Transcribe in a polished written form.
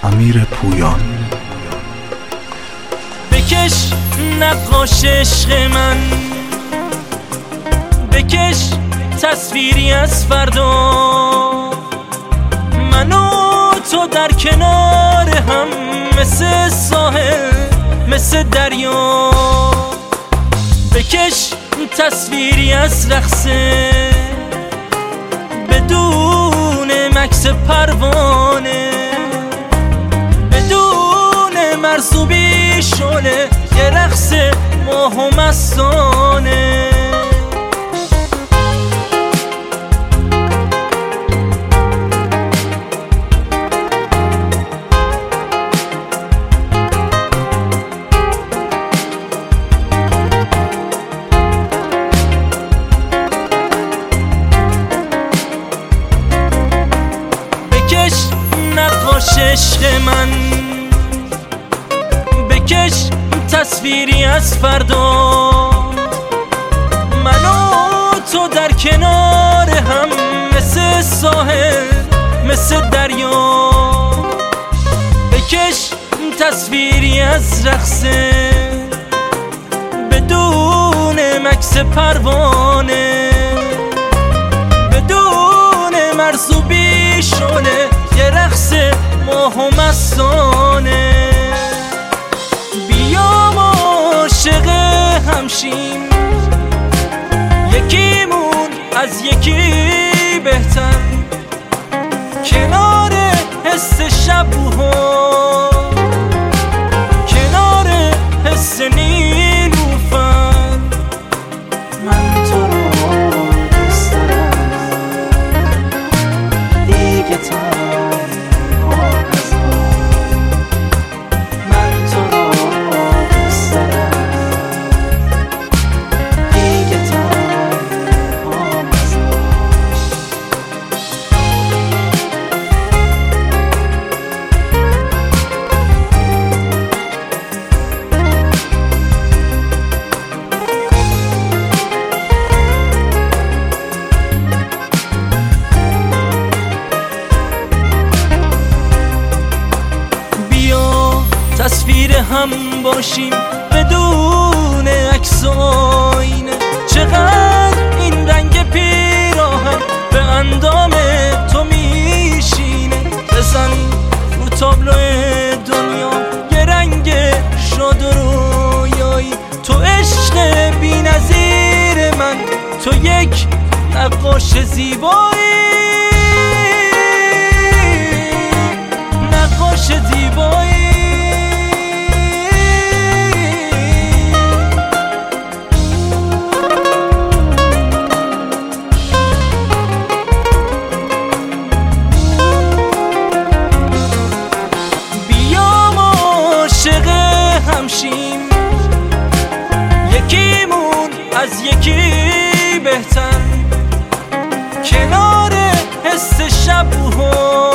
امیر پویان. بکش نقاش عشق من، بکش تصویری از فردا، من و تو در کنار هم مثل ساحل مثل دریا. بکش تصویری از رقصه بدون مکس پروانه، بدون مرزوبی شله، یه رقص ماه و مستانه. نقاش عشق من، بکش تصویری از فردا، من و تو در کنار هم مثل ساحل مثل دریا. بکش تصویری از رقصه بدون مکس پروانه، بدون مرزوبی شله، یه رقص ماه و مستانه. بیا ما عاشق همشیم، یکیمون از یکی بهتر، کنار حس شبوها، کنار حس نیلوفر. من تو رو دوست دارم دیگه تا تصویر هم باشیم بدون عکس و آینه. چقدر این رنگ پیراهن به اندام تو میشینه. بزن رو تابلو دنیا یه رنگ شاد و رویایی، تو عشق بی نظیر من، تو یک نقاش زیبایی، نقاش زیبایی. همشیم، یکیمون از یکی بهتر، کنار حس شبوها،